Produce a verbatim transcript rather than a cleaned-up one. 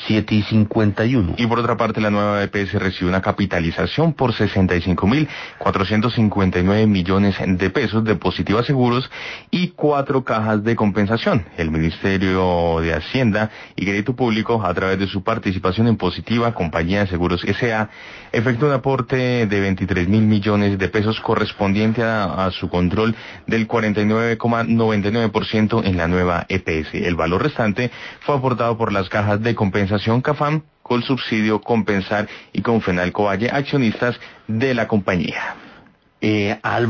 siete y cincuenta y uno. Y por otra parte, la nueva E P S recibe una capitalización por sesenta y cinco mil cuatrocientos cincuenta y nueve millones de pesos de Positiva Seguros y cuatro cajas de compensación. El Ministerio de Hacienda y Crédito Público, a través de su participación en Positiva Compañía de Seguros S A, efectuó un aporte de veintitrés mil millones de pesos correspondiente a, a su control del cuarenta y nueve coma noventa y nueve por ciento en la nueva E P S. El valor restante fue aportado por las cajas de compensación CAFAM, Colsubsidio, Compensar y Confenalco Valle, accionistas de la compañía. Eh, Álvaro